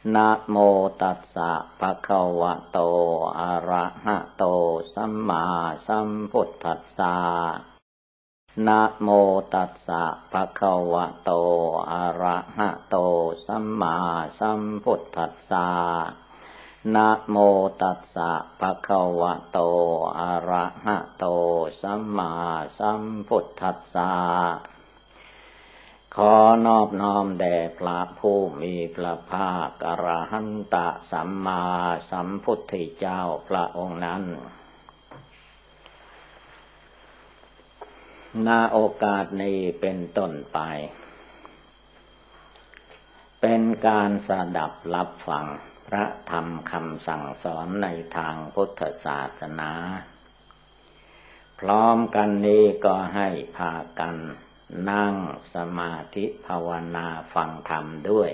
นะโมตัสสะภะคะวะโตอะระหะโตสัมมาสัมพุทธัสสะนะโมตัสสะภะคะวะโตอะระหะโตสัมมาสัมพุทธัสสะนะโมตัสสะภะคะวะโตอะระหะโตสัมมาสัมพุทธัสสะขอนอบน้อมแด่พระผู้มีพระภาคอรหันตสัมมาสัมพุทธเจ้าพระองค์นั้นณโอกาสนี้เป็นต้นไปเป็นการสดับรับฟังพระธรรมคำสั่งสอนในทางพุทธศาสนาพร้อมกันนี้ก็ให้พากันนั่งสมาธิภาวนาฟังธรรมด้วย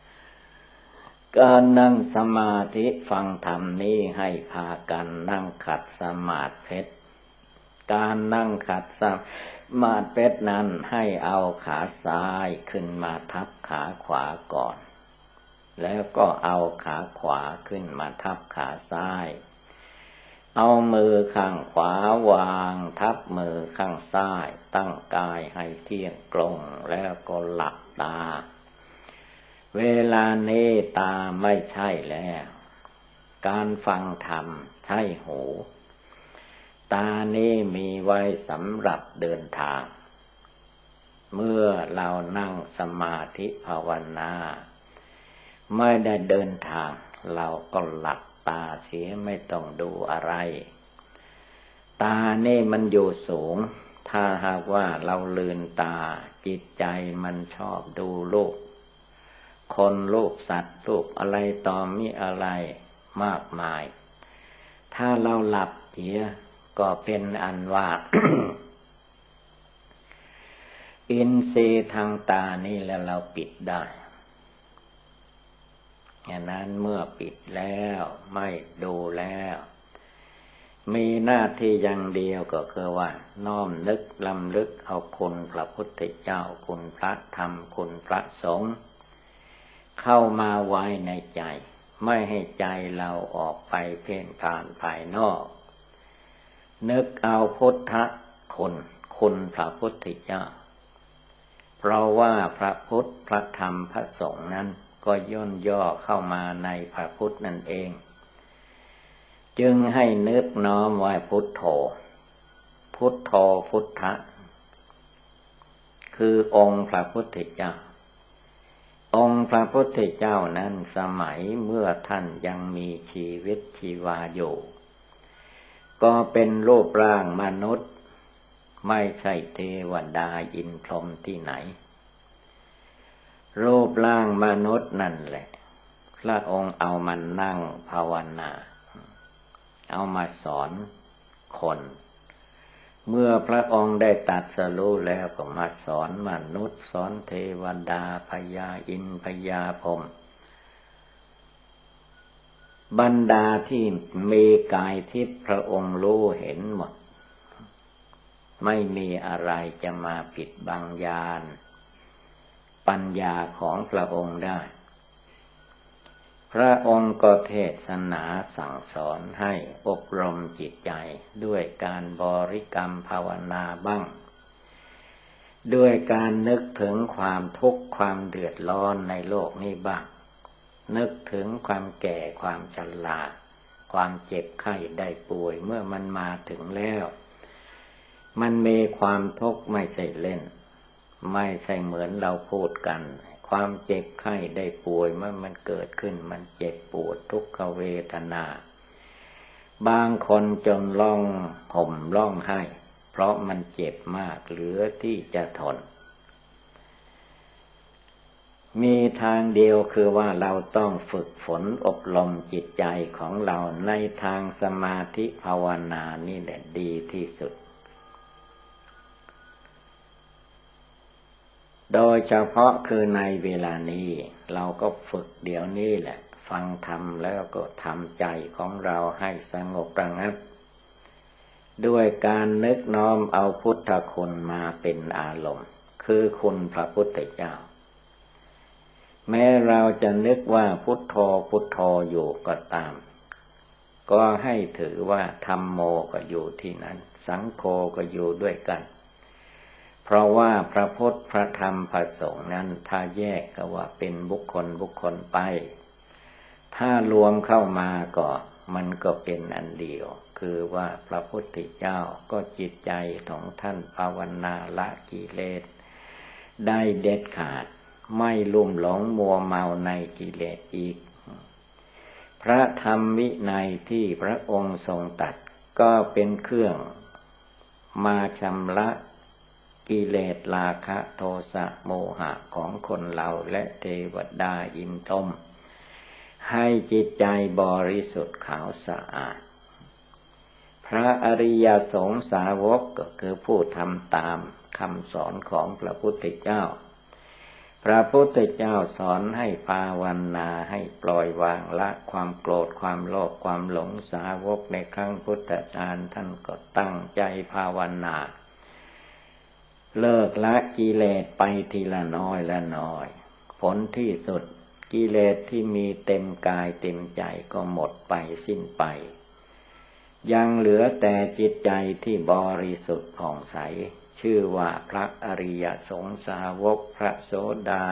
การนั่งสมาธิฟังธรรมนี้ให้พากันนั่งขัดสมาธิการนั่งขัดสมาธินั้นให้เอาขาซ้ายขึ้นมาทับขาขวาก่อนแล้วก็เอาขาขวาขึ้นมาทับขาซ้ายเอามือข้างขวาวางทับมือข้างซ้ายตั้งกายให้เที่ยงตรงแล้วก็หลับตาเวลานี้ตาไม่ใช่แล้วการฟังธรรมใช่หูตานี้มีไว้สำหรับเดินทางเมื่อเรานั่งสมาธิภาวนาไม่ได้เดินทางเราก็หลับตาเสียไม่ต้องดูอะไรตานี่มันอยู่สูงถ้าหากว่าเราลืมตาจิตใจมันชอบดูรูปคนรูปสัตว์รูปอะไรต่อมีอะไรมากมายถ้าเราหลับเสียก็เป็นอันว่า อินทรีย์ทางตานี่แล้วเราปิดได้ฉะนั้นเมื่อปิดแล้วไม่ดูแล้วมีหน้าที่อย่างเดียวก็คือว่าน้อมนึกลำลึกเอาคุณพระพุทธเจ้าคุณพระธรรมคุณพระสงฆ์เข้ามาไว้ในใจไม่ให้ใจเราออกไปเพ่นพ่านภายนอกนึกเอาพุทธคุณคุณพระพุทธเจ้าเพราะว่าพระพุทธพระธรรมพระสงฆ์นั้นก็ย่นย่อเข้ามาในพระพุทธนั่นเองจึงให้นึกน้อมไว้พุทโธพุทโธพุทธะคือองค์พระพุทธเจ้าองค์พระพุทธเจ้านั้นสมัยเมื่อท่านยังมีชีวิตชีวาอยู่ก็เป็นรูปร่างมนุษย์ไม่ใช่เทวดาอินทร์พรหมที่ไหนรูปร่างมนุษย์นั่นแหละพระองค์เอามานั่งภาวนาเอามาสอนคนเมื่อพระองค์ได้ตรัสรู้แล้วก็มาสอนมนุษย์สอนเทวดาพญาอินทร์พญาพรหมบรรดาที่มีกายทิพย์พระองค์รู้เห็นหมดไม่มีอะไรจะมาปิดบังญาณปัญญาของพระองค์ได้พระองค์ก็เทศนาสั่งสอนให้อบรมจิตใจด้วยการบริกรรมภาวนาบ้างด้วยการนึกถึงความทุกข์ความเดือดร้อนในโลกนี้บ้างนึกถึงความแก่ความชราความเจ็บไข้ได้ป่วยเมื่อมันมาถึงแล้วมันมีความทุกข์ไม่ใช่เล่นไม่ใช่เหมือนเราพูดกันความเจ็บไข้ได้ป่วยเมื่อมันเกิดขึ้นมันเจ็บปวดทุกขเวทนาบางคนจนร้องห่มร้องไห้เพราะมันเจ็บมากเหลือที่จะทนมีทางเดียวคือว่าเราต้องฝึกฝนอบรมจิตใจของเราในทางสมาธิภาวนานี่แหละดีที่สุดโดยเฉพาะคือในเวลานี้เราก็ฝึกเดี๋ยวนี้แหละฟังธรรมแล้วก็ทำใจของเราให้สงบระงับด้วยการนึกน้อมเอาพุทธคุณมาเป็นอารมณ์คือคุณพระพุทธเจ้าแม้เราจะนึกว่าพุทโธพุทโธอยู่ก็ตามก็ให้ถือว่าธัมโมก็อยู่ที่นั้นสังโฆก็อยู่ด้วยกันเพราะว่าพระพุทธพระธรรมพระสงฆ์นั้นถ้าแยกก็ว่าเป็นบุคคลไปถ้ารวมเข้ามาก็มันก็เป็นอันเดียวคือว่าพระพุทธเจ้าก็จิตใจของท่านภาวนาละกิเลสได้เด็ดขาดไม่ลุ่มหลงมัวเมาในกิเลสอีกพระธรรมวินัยที่พระองค์ทรงตรัสก็เป็นเครื่องมาชำระกิเลสราคะโทสะโมหะของคนเราและเทวดาอินทร์ให้จิตใจบริสุทธิ์ขาวสะอาดพระอริยสงฆ์สาวกก็คือผู้ทำตามคำสอนของพระพุทธเจ้าพระพุทธเจ้าสอนให้ภาวนาให้ปล่อยวางละความโกรธความโลภความหลงสาวกในครั้งพุทธกาลท่านก็ตั้งใจภาวนาเลิกละกิเลสไปทีละน้อยละน้อยผลที่สุดกิเลสที่มีเต็มกายเต็มใจก็หมดไปสิ้นไปยังเหลือแต่จิตใจที่บริสุทธิ์ผ่องใสชื่อว่าพระอริยสงฆ์สาวกพระโสดา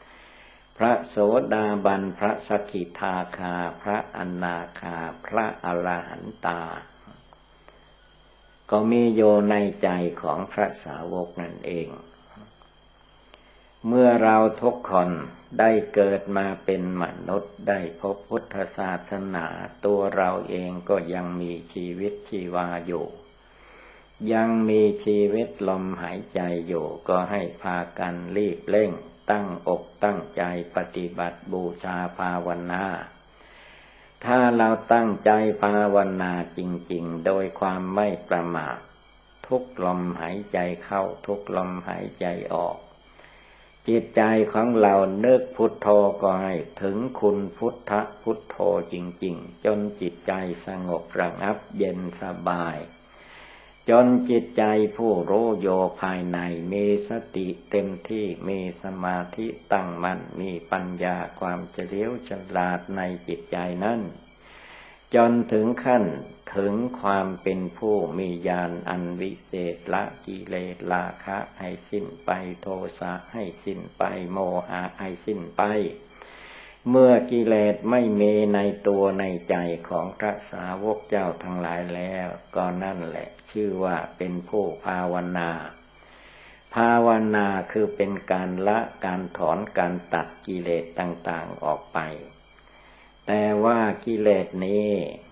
บันพระสกิทาคาพระอนาคาพระอรหันตาก็มีอยู่ในใจของพระสาวกนั่นเองเมื่อเราทุกคนได้เกิดมาเป็นมนุษย์ได้พบพุทธศาสนาตัวเราเองก็ยังมีชีวิตชีวาอยู่ยังมีชีวิตลมหายใจอยู่ก็ให้พากันรีบเร่งตั้งอกตั้งใจปฏิบัติบูชาภาวนาถ้าเราตั้งใจภาวนาจริงๆโดยความไม่ประมาททุกลมหายใจเข้าทุกลมหายใจออกจิตใจของเรานึกพุทโธก็ให้ถึงคุณพุทธพุทโธจริงๆจนจิตใจสงบระงับเย็นสบายจนจิตใจผู้รู้โยภายในมีสติเต็มที่มีสมาธิตั้งมั่นมีปัญญาความเฉลียวฉลาดในจิตใจนั้นจนถึงขั้นถึงความเป็นผู้มีญาณอันวิเศษละกิเลสราคะให้สิ้นไปโทสะให้สิ้นไปโมหะให้สิ้นไปเมื่อกิเลสไม่มีในตัวในใจของพระสาวกเจ้าทั้งหลายแล้วก็นั่นแหละชื่อว่าเป็นผู้ภาวนาภาวนาคือเป็นการละการถอนการตัดกิเลสต่างๆออกไปแต่ว่ากิเลสนี้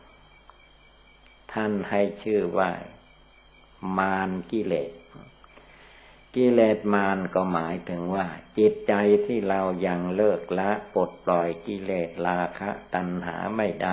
ท่านให้ชื่อว่ามารกิเลสกิเลสมารก็หมายถึงว่าจิตใจที่เรายังเลิกละปลดปล่อยกิเลสราคะตัณหาไม่ได้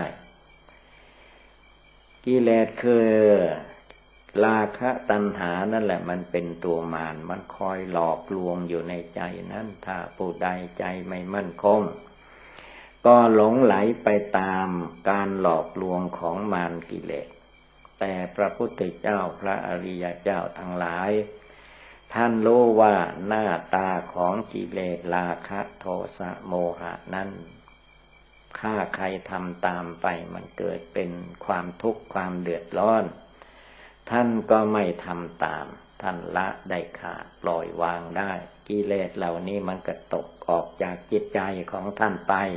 กิเลสคือราคะตัณหานั่นแหละมันเป็นตัวมารมันคอยหลอกลวงอยู่ในใจนั้นถ้าผู้ใดใจไม่มั่นคงก็หลงไหลไปตามการหลอกลวงของมารกิเลสแต่พระพุทธเจ้าพระอริยเจ้าทั้งหลายท่านรู้ว่าหน้าตาของกิเลสราคะโทสะโมหะนั้นถ้าใครทำตามไปมันเกิดเป็นความทุกข์ความเดือดร้อนท่านก็ไม่ทำตามท่านละได้ขาดปล่อยวางได้กิเลสเหล่านี้มันก็ตกออกจากจิตใจของท่านไป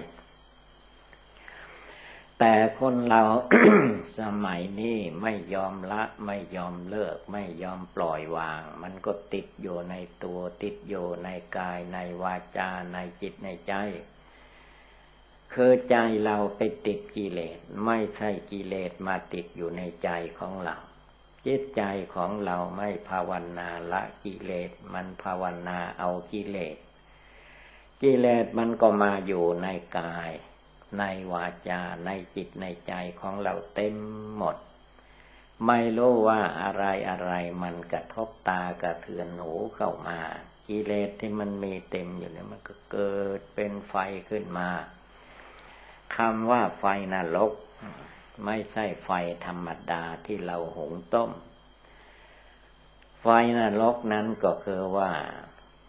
แต่คนเรา สมัยนี้ไม่ยอมละไม่ยอมเลิกไม่ยอมปล่อยวางมันก็ติดอยู่ในตัวติดอยู่ในกายในวาจาในจิตในใจคือใจเราไปติดกิเลสไม่ใช่กิเลสมาติดอยู่ในใจของเราจิตใจของเราไม่ภาวนาละกิเลสมันภาวนาเอากิเลสกิเลสมันก็มาอยู่ในกายในวาจาในจิตในใจของเราเต็มหมดไม่รู้ว่าอะไรมันกระทบตากระเทือนหูเข้ามากิเลสที่มันมีเต็มอยู่เนี่ยมันก็เกิดเป็นไฟขึ้นมาคำว่าไฟนรกไม่ใช่ไฟธรรมดาที่เราหุงต้มไฟนรกนั้นก็คือว่า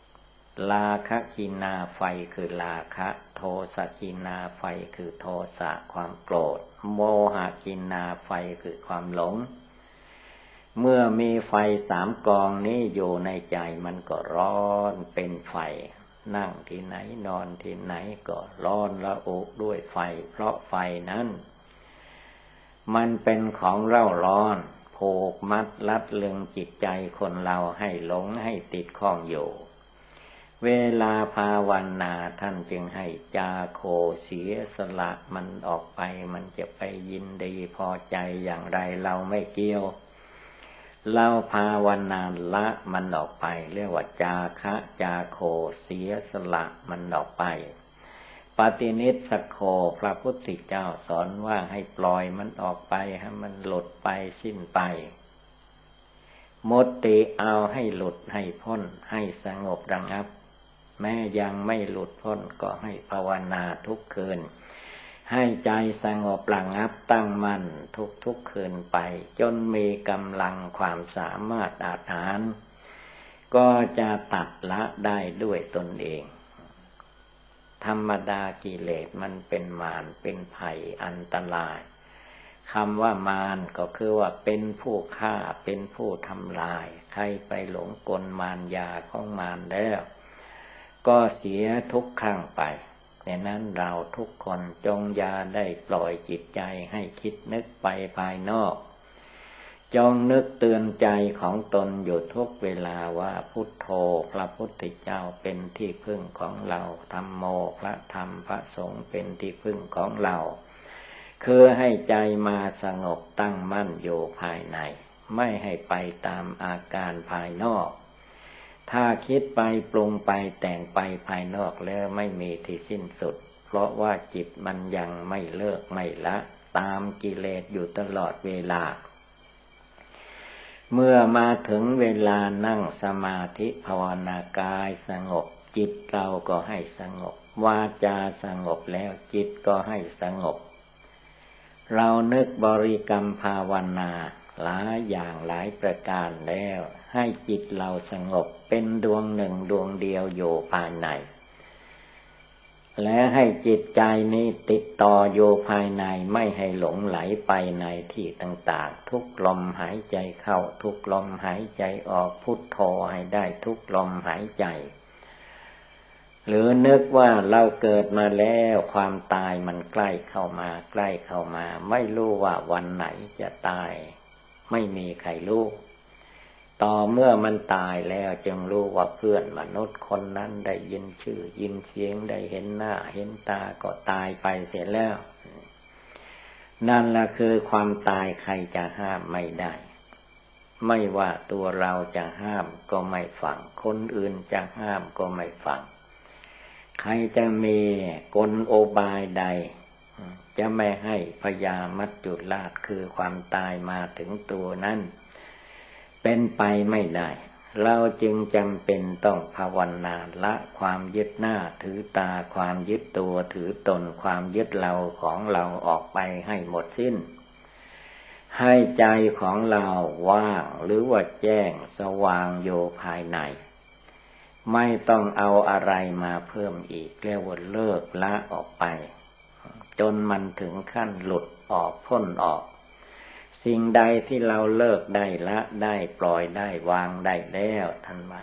ราคะกินนาไฟคือราคะโทสะกินนาไฟคือโทสะความโกรธโมหะกินนาไฟคือความหลงเมื่อมีไฟสามกองนี้อยู่ในใจมันก็ร้อนเป็นไฟนั่งที่ไหนนอนที่ไหนก็ร้อนระอุด้วยไฟเพราะไฟนั้นมันเป็นของเร่าร้อนผูกมัดลัดลึงจิตใจคนเราให้หลงให้ติดข้องอยู่เวลาภาวนาท่านจึงให้จาโคเสียสละมันออกไปมันจะไปยินดีพอใจอย่างไรเราไม่เกี่ยวเราภาวนาละมันออกไปเรียกว่าจาคะจาโคเสียสละมันออกไปปฏินิสสโคพระพุทธเจ้าสอนว่าให้ปล่อยมันออกไปให้มันหลุดไปสิ้นไปหมดติเอาให้หลุดให้พ้นให้สงบระงับแม้ยังไม่หลุดพ้นก็ให้ภาวนาทุกคืนให้ใจสงบระงับตั้งมั่นทุกคืนไปจนมีกำลังความสามารถอาถรรพ์ก็จะตัดละได้ด้วยตนเองธรรมดากิเลสมันเป็นมารเป็นภัยอันตรายคำว่ามารก็คือว่าเป็นผู้ฆ่าเป็นผู้ทำลายใครไปหลงกลมารยาของมารแล้วก็เสียทุกครั้งไปดังนั้นเราทุกคนจงอย่าได้ปล่อยจิตใจให้คิดนึกไปภายนอกจงนึกเตือนใจของตนอยู่ทุกเวลาว่าพุทโธพระพุทธเจ้าเป็นที่พึ่งของเราธัมโมพระธรรมพระสงฆ์เป็นที่พึ่งของเราคือให้ใจมาสงบตั้งมั่นอยู่ภายในไม่ให้ไปตามอาการภายนอกถ้าคิดไปปรุงไปแต่งไปภายนอกแล้วไม่มีที่สิ้นสุดเพราะว่าจิตมันยังไม่เลิกไม่ละตามกิเลสอยู่ตลอดเวลาเมื่อมาถึงเวลานั่งสมาธิภาวนากายสงบจิตเราก็ให้สงบวาจาสงบแล้วจิตก็ให้สงบเรานึกบริกรรมภาวนาหลายอย่างหลายประการแล้วให้จิตเราสงบเป็นดวงหนึ่งดวงเดียวอยู่ภายในและให้จิตใจนี้ติดต่ออยู่ภายในไม่ให้หลงไหลไปในที่ต่างๆทุกลมหายใจเข้าทุกลมหายใจออกพุทโธให้ได้ทุกลมหายใจหรือนึกว่าเราเกิดมาแล้วความตายมันใกล้เข้ามาใกล้เข้ามาไม่รู้ว่าวันไหนจะตายไม่มีใครรู้ต่อเมื่อมันตายแล้วจึงรู้ว่าเพื่อนมนุษย์คนนั้นได้ยินชื่อยินเสียงได้เห็นหน้าเห็นตาก็ตายไปเสียแล้วนั่นแหละคือความตายใครจะห้ามไม่ได้ไม่ว่าตัวเราจะห้ามก็ไม่ฟังคนอื่นจะห้ามก็ไม่ฟังใครจะมีกลโอบายใดจะไม่ให้พยามัจจุราชคือความตายมาถึงตัวนั้นเป็นไปไม่ได้เราจึงจำเป็นต้องภาวนาละความยึดหน้าถือตาความยึดตัวถือตนความยึดเราของเราออกไปให้หมดสิ้นให้ใจของเราว่างหรือว่าแจ้งสว่างอยู่ภายในไม่ต้องเอาอะไรมาเพิ่มอีกเรียกว่าเลิกละออกไปจนมันถึงขั้นหลุดออกพ้นออกสิ่งใดที่เราเลิกได้ละได้ปล่อยได้วางได้แล้วท่านว่า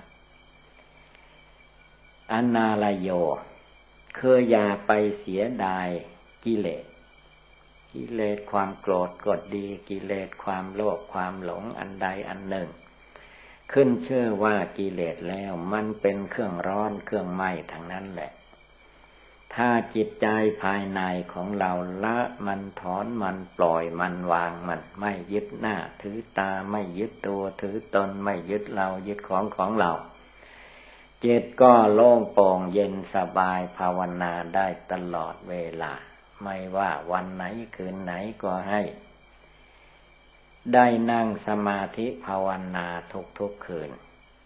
อนาลโยคืออย่าไปเสียดายกิเลสความโกรธก็ดีกิเลสความโลภความหลงอันใดอันหนึ่งขึ้นชื่อว่ากิเลสแล้วมันเป็นเครื่องร้อนเครื่องไหม้ทั้งนั้นแหละถ้าจิตใจภายในของเราละมันถอนมันปล่อยมันวางมันไม่ยึดหน้าถือตาไม่ยึดตัวถือตนไม่ยึดเรายึดของเราจิตก็โล่งโปร่งเย็นสบายภาวนาได้ตลอดเวลาไม่ว่าวันไหนคืนไหนก็ให้ได้นั่งสมาธิภาวนาทุกคืน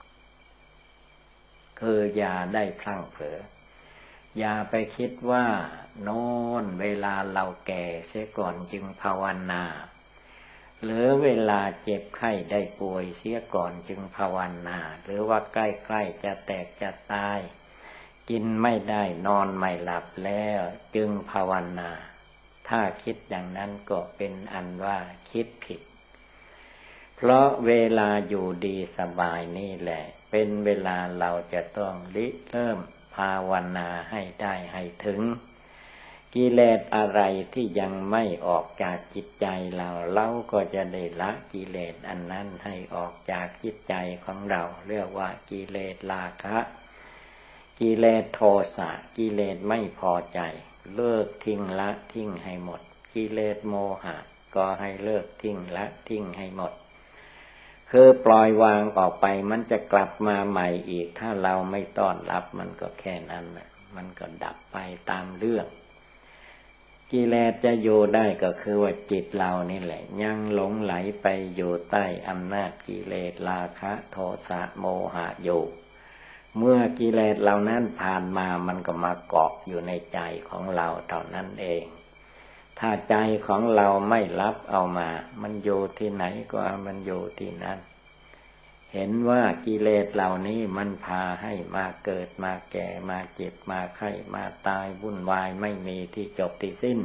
คืออย่าได้พลั้งเผลออย่าไปคิดว่าโน่นเวลาเราแก่เสียก่อนจึงภาวนาหรือเวลาเจ็บไข้ได้ป่วยเสียก่อนจึงภาวนาหรือว่าใกล้ๆจะแตกจะตายกินไม่ได้นอนไม่หลับแล้วจึงภาวนาถ้าคิดอย่างนั้นก็เป็นอันว่าคิดผิดเพราะเวลาอยู่ดีสบายนี่แหละเป็นเวลาเราจะต้องริเริ่มภาวนาให้ได้ให้ถึงกิเลสอะไรที่ยังไม่ออกจากจิตใจเราก็จะได้ละกิเลสอันนั้นให้ออกจากจิตใจของเราเรียกว่ากิเลสราคะกิเลสโทสะกิเลสไม่พอใจเลิกทิ้งละทิ้งให้หมดกิเลสโมหะก็ให้เลิกทิ้งละทิ้งให้หมดคือปล่อยวางออกไปมันจะกลับมาใหม่อีกถ้าเราไม่ต้อนรับมันก็แค่นั้นแหละมันก็ดับไปตามเรื่องกิเลสจะอยู่ได้ก็คือว่าจิตเรานี่แหละยังหลงไหลไปอยู่ใต้อำนาจกิเลสราคะโทสะโมหะอยู่เมื่อกิเลสเหล่านั้นผ่านมามันก็มาเกาะอยู่ในใจของเราเท่านั้นเองถ้าใจของเราไม่รับเอามามันอยู่ที่ไหนก็มันอยู่ที่นั้นเห็นว่ากิเลสเหล่านี้มันพาให้มาเกิดมาแก่มาเจ็บมาไข้มาตายวุ่นวายไม่มีที่จบที่สิ้น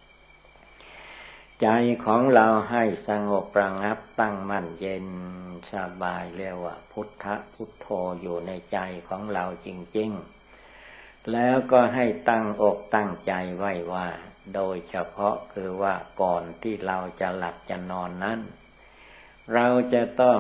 ใจของเราให้สงบระงับตั้งมั่นเย็นสบายเรียกว่าพุทธะพุทโธอยู่ในใจของเราจริงๆแล้วก็ให้ตั้งอกตั้งใจไว้ว่าโดยเฉพาะคือว่าก่อนที่เราจะหลับจะนอนนั้นเราจะต้อง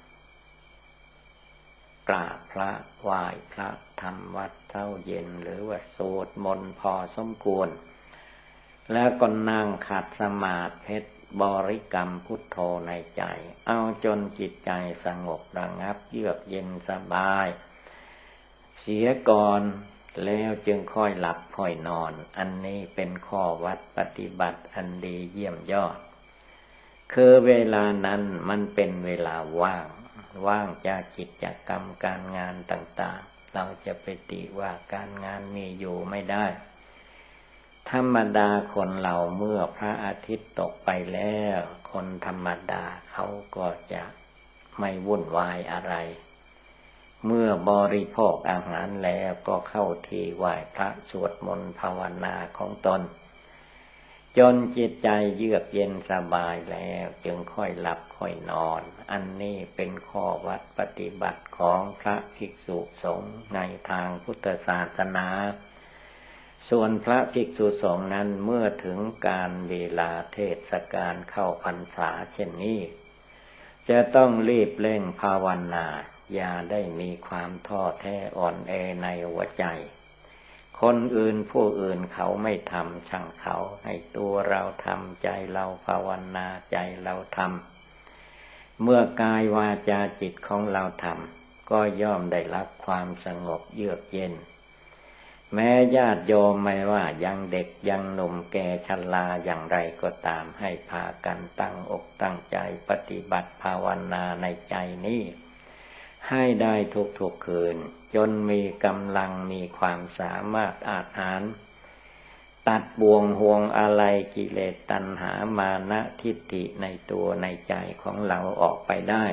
กราบพระไหว้พระทำวัดเช้าเย็นหรือว่าสวดมนต์พอสมควรแล้วก็นั่งขัดสมาธิบริกรรมพุทโธในใจเอาจนจิตใจสงบระงับเยือกเย็นสบายเสียก่อนแล้วจึงค่อยหลับค่อยนอนอันนี้เป็นข้อวัดปฏิบัติอันดีเยี่ยมยอดคือเวลานั้นมันเป็นเวลาว่างจากกิจกรรมการงานต่างๆเราจะไปติว่าการงานมีอยู่ไม่ได้ธรรมดาคนเราเมื่อพระอาทิตย์ตกไปแล้วคนธรรมดาเขาก็จะไม่วุ่นวายอะไรเมื่อบริโภคอาหารแล้วก็เข้าที่ไหว้พระสวดมนต์ภาวนาของตนจนจิตใจเยือกเย็นสบายแล้วจึงค่อยหลับค่อยนอนอันนี้เป็นข้อวัดปฏิบัติของพระภิกษุสงฆ์ในทางพุทธศาสนาส่วนพระภิกษุสงฆ์นั้นเมื่อถึงการเวลาเทศกาลเข้าพรรษาเช่นนี้จะต้องรีบเร่งภาวนาอย่าได้มีความท้อแท้อ่อนแอในหัวใจคนอื่นผู้อื่นเขาไม่ทำช่างเขาให้ตัวเราทำใจเราภาวนาใจเราทำเมื่อกายวาจาจิตของเราทำก็ย่อมได้รับความสงบเยือกเย็นแม้ญาติโยมไม่ว่ายังเด็กยังหนุ่มแก่ชราอย่างไรก็ตามให้พากันตั้งอกตั้งใจปฏิบัติภาวนาในใจนี้ให้ได้ทุกๆคืนจนมีกำลังมีความสามารถอาจหาญตัดบ่วงห่วงอะไรกิเลสตัณหามานะทิฏฐิในตัวในใจของเราออกไปได้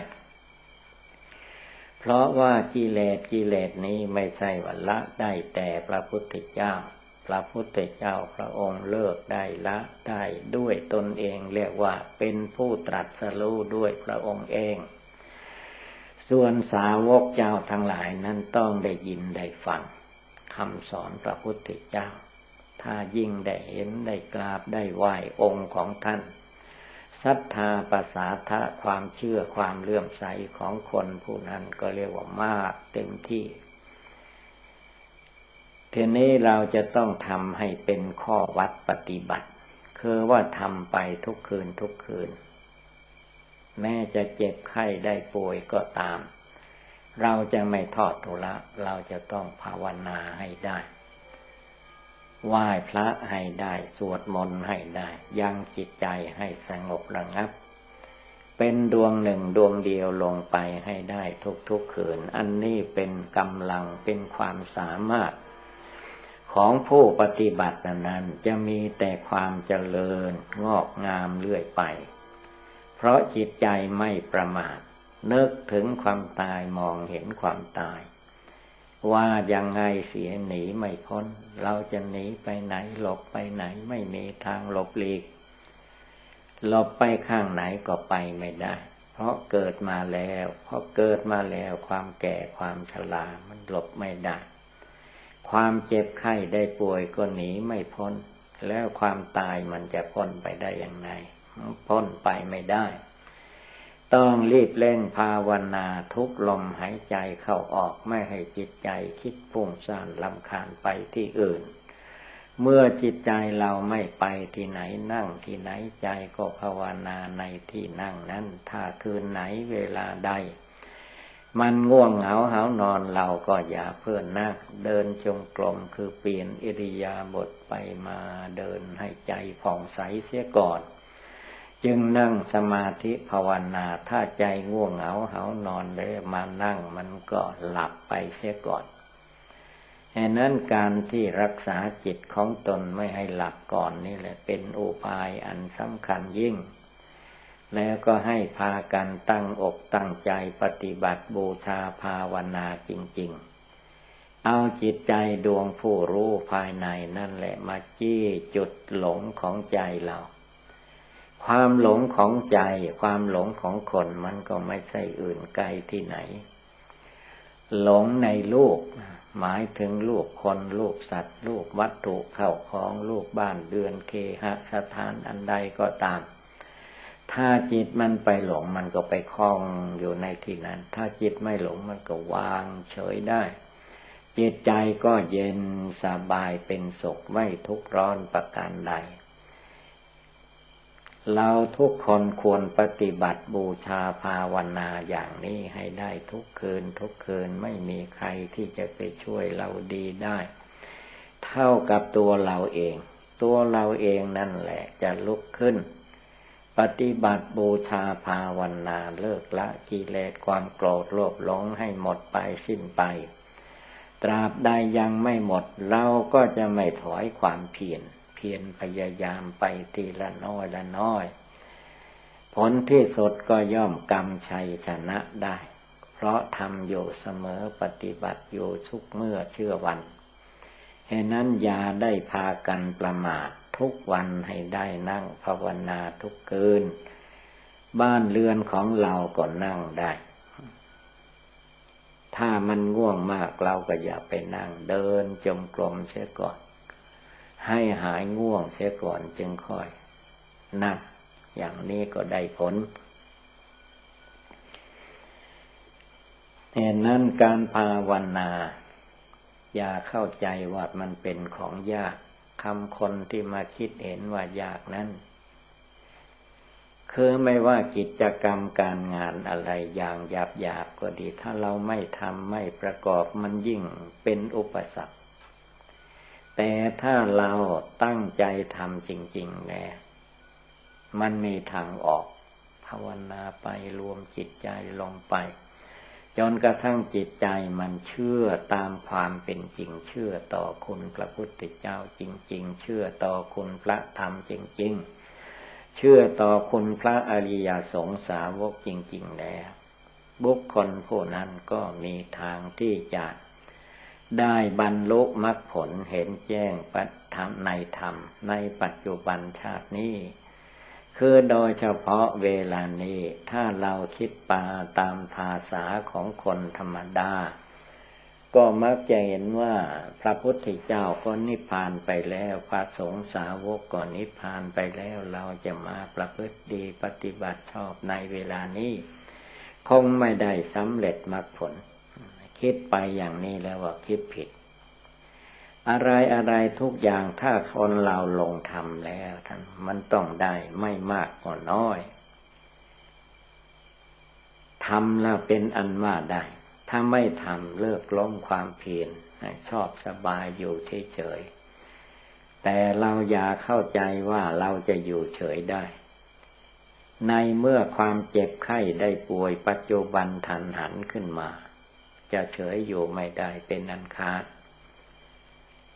เพราะว่ากิเลสนี้ไม่ใช่ว่าละได้แต่พระพุทธเจ้าพระพุทธเจ้าพระองค์เลิกได้ละได้ด้วยตนเองเรียกว่าเป็นผู้ตรัสรู้ด้วยพระองค์เองส่วนสาวกเจ้าทั้งหลายนั้นต้องได้ยินได้ฟังคำสอนพระพุทธเจ้าถ้ายิ่งได้เห็นได้กราบได้ไหว้องค์ของท่านศรัทธาประสาทะความเชื่อความเลื่อมใสของคนผู้นั้นก็เรียกว่ามากเต็มที่ทีนี้เราจะต้องทำให้เป็นข้อวัดปฏิบัติคือว่าทำไปทุกคืนแม้จะเจ็บไข้ได้ป่วยก็ตามเราจะไม่ทอดทุละเราจะต้องภาวนาให้ได้ไหว้พระให้ได้สวดมนต์ให้ได้ยังจิตใจให้สงบระงับเป็นดวงหนึ่งดวงเดียวลงไปให้ได้ทุกคืนอันนี้เป็นกำลังเป็นความสามารถของผู้ปฏิบัตินั้นจะมีแต่ความเจริญงอกงามเรื่อยไปเพราะจิตใจไม่ประมาทนึกถึงความตายมองเห็นความตายว่ายังไงเสียหนีไม่พ้นเราจะหนีไปไหนหลบไปไหนไม่มีทางหลบหลีกหลบไปข้างไหนก็ไปไม่ได้เพราะเกิดมาแล้วความแก่ความชรามันหลบไม่ได้ความเจ็บไข้ได้ป่วยก็หนีไม่พ้นแล้วความตายมันจะพ้นไปได้อย่างไรพ้นไปไม่ได้ต้องรีบเร่งภาวนาทุกลมหายใจเข้าออกไม่ให้จิตใจคิดฟุ้งซ่านรำคาญไปที่อื่นเมื่อจิตใจเราไม่ไปที่ไหนนั่งที่ไหนใจก็ภาวนาในที่นั่งนั้นถ้าคืนไหนเวลาใดมันง่วงเหงาหาวนอนเราก็อย่าเพิ่นนั่งเดินจงกรมคือเปลี่ยนอิริยาบถไปมาเดินให้ใจผ่องใสเสียก่อนจึงนั่งสมาธิภาวนาถ้าใจง่วงเหงาหาวนอนเลยมานั่งมันก็หลับไปเสียก่อนฉะนั้นการที่รักษาจิตของตนไม่ให้หลับก่อนนี่แหละเป็นอุบายอันสำคัญยิ่งแล้วก็ให้พากันตั้งอกตั้งใจปฏิบัติบูชาภาวนาจริงๆเอาจิตใจดวงผู้รู้ภายในนั่นแหละมาจี้จุดหลงของใจเราความหลงของใจความหลงของคนมันก็ไม่ใช่อื่นไกลที่ไหนหลงในรูปหมายถึงรูปคนรูปสัตว์รูปวัตถุเข้าของรูปบ้านเรือนเคหสถานอันใดก็ตามถ้าจิตมันไปหลงมันก็ไปคล้องอยู่ในที่นั้นถ้าจิตไม่หลงมันก็วางเฉยได้จิตใจก็เย็นสบายเป็นสุขไม่ทุกข์ร้อนประการใดเราทุกคนควรปฏิบัติบูชาภาวนาอย่างนี้ให้ได้ทุกคืนไม่มีใครที่จะไปช่วยเราดีได้เท่ากับตัวเราเองนั่นแหละจะลุกขึ้นปฏิบัติบูชาภาวนาเลิกละกิเลสความโกรธโลภหลงให้หมดไปสิ้นไปตราบใดยังไม่หมดเราก็จะไม่ถอยความเพียรพยายามไปทีละน้อยผลที่สุดก็ย่อมกำชัยชนะได้เพราะทำอยู่เสมอปฏิบัติอยู่ทุกเมื่อเชื่อวันฉะนั้นอย่าได้พากันประมาททุกวันให้ได้นั่งภาวนาทุกคืนบ้านเรือนของเราก็นั่งได้ถ้ามันง่วงมากเราก็อย่าไปนั่งเดินจงกรมเสียก่อนให้หายง่วงเสียก่อนจึงค่อยนั่งอย่างนี้ก็ได้ผลแต่นั้นการภาวนาอย่าเข้าใจว่ามันเป็นของยากคำคนที่มาคิดเห็นว่ายากนั้นคือไม่ว่ากิจกรรมการงานอะไรอย่างหยาบก็ดีถ้าเราไม่ทำไม่ประกอบมันยิ่งเป็นอุปสรรคแต่ถ้าเราตั้งใจทำจริงๆแล้วมันมีทางออกภาวนาไปรวมจิตใจลงไปจนกระทั่งจิตใจมันเชื่อตามความเป็นจริงเชื่อต่อคุณพระพุทธเจ้าจริงๆเชื่อต่อคุณพระธรรมจริงๆเชื่อต่อคุณพระอริยสงสาวกจริงๆแล้วบุคคลผู้นั้นก็มีทางที่จะได้บรรลุมรรคผลเห็นแจ้งปัจธรรมในธรรมในปัจจุบันชาตินี้คือโดยเฉพาะเวลานี้ถ้าเราคิดปาตามภาษาของคนธรรมดาก็มักจะเห็นว่าพระพุทธเจ้าก็นิพพานไปแล้วพระสงฆ์สาวกก็นิพพานไปแล้วเราจะมาประพฤติดีปฏิบัติชอบในเวลานี้คงไม่ได้สำเร็จมรรคผลคิดไปอย่างนี้แล้วว่าคิดผิดอะไรทุกอย่างถ้าคนเราลงทำแล้วท่านมันต้องได้ไม่มากก็น้อยทำแล้วเป็นอันว่าได้ถ้าไม่ทำเลิกล้มความเพียรชอบสบายอยู่เฉยๆแต่เราอย่าเข้าใจว่าเราจะอยู่เฉยได้ในเมื่อความเจ็บไข้ได้ป่วยปัจจุบันทันหันขึ้นมาจะเฉยอยู่ไม่ได้เป็นอันขาด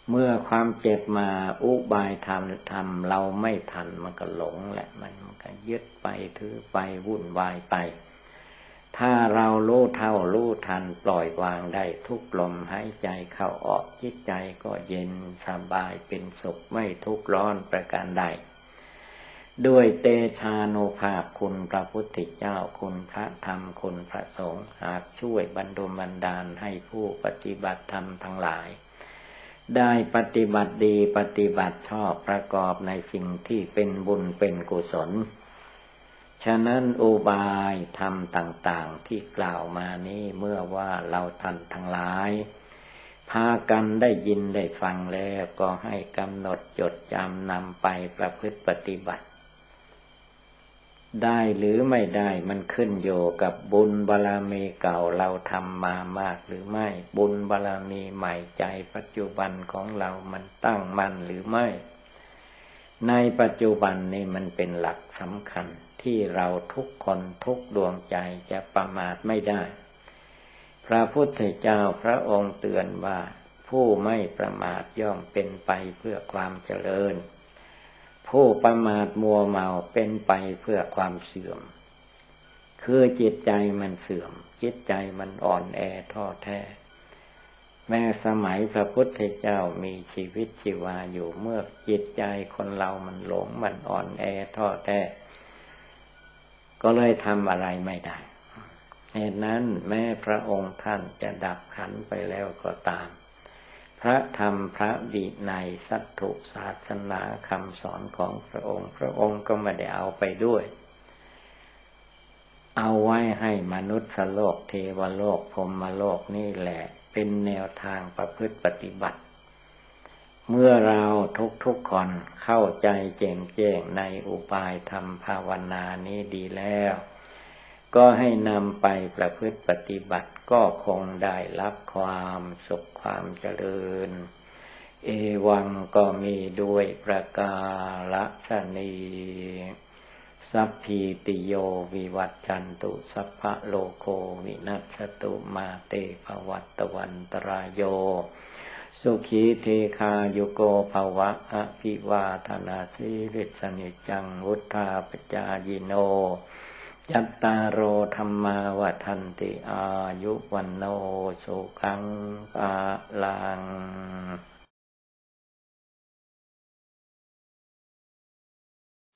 เมื่อความเจ็บมาอุบายทำเราไม่ทันมันก็หลงแหละมันก็ยึดไปถือไปวุ่นวายไปถ้าเรารู้เท่ารู้ทันปล่อยวางได้ทุกลมหายใจเข้าออกจิตใจก็เย็นสบายเป็นสุขไม่ทุกข์ร้อนประการใดด้วยเตชานุภาพคุณพระพุทธเจ้าคุณพระธรรมคุณพระสงฆ์หากช่วยบันดลบันดาลให้ผู้ปฏิบัติธรรมทั้งหลายได้ปฏิบัติดีปฏิบัติชอบประกอบในสิ่งที่เป็นบุญเป็นกุศลฉะนั้นอุบายธรรมต่างๆที่กล่าวมานี้เมื่อว่าเราท่านทั้งหลายพากันได้ยินได้ฟังแล้วก็ให้กำหนดจดจำนำไปประพฤติปฏิบัติได้หรือไม่ได้มันขึ้นอยู่กับบุญบารมีเก่าเราทำมามากหรือไม่บุญบารมีใหม่ใจปัจจุบันของเรามันตั้งมั่นหรือไม่ในปัจจุบันนี้มันเป็นหลักสำคัญที่เราทุกคนทุกดวงใจจะประมาทไม่ได้พระพุทธเจ้าพระองค์เตือนว่าผู้ไม่ประมาทย่อมเป็นไปเพื่อความเจริญผู้ประมาทมัวเมาเป็นไปเพื่อความเสื่อมคือจิตใจมันเสื่อมจิตใจมันอ่อนแอท้อแท้แม้สมัยพระพุทธเจ้ามีชีวิตชีวาอยู่เมื่อจิตใจคนเรามันหลงมันอ่อนแอท้อแท้ก็เลยทำอะไรไม่ได้เหตุนั้นแม้พระองค์ท่านจะดับขันธ์ไปแล้วก็ตามพระธรรมพระวินัยสัตถุศาสนาคำสอนของพระองค์ก็ไม่ได้เอาไปด้วยเอาไว้ให้มนุษย์โลกเทวโลกพรหมโลกนี่แหละเป็นแนวทางประพฤติปฏิบัติเมื่อเราทุกคนเข้าใจแจ่มแจ้งในอุบายธรรมภาวนานี้ดีแล้วก็ให้นำไปประพฤติปฏิบัติก็คงได้รับความสุขความเจริญเอวังก็มีด้วยประกาศนีสัพพิติโยวิวัจจันตุสัพพะโลกโควินัสตุมาเตภวัตวันตรายโยสุขีเทคายุโกภวะอภิวาทนาสิริสนิจังวุธาปจายิโนยัตตารโอธัมมาวัฏันติอายุวันโนสุขังภะลัง